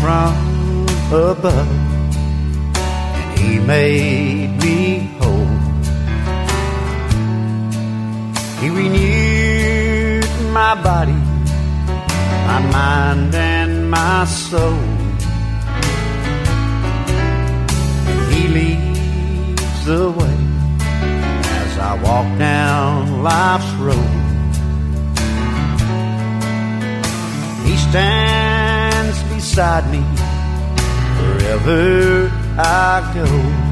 from above, and He made me whole. He renewed my body, my mind and my soul. And He leads the way as I walk down life's road. He stands beside me wherever I go.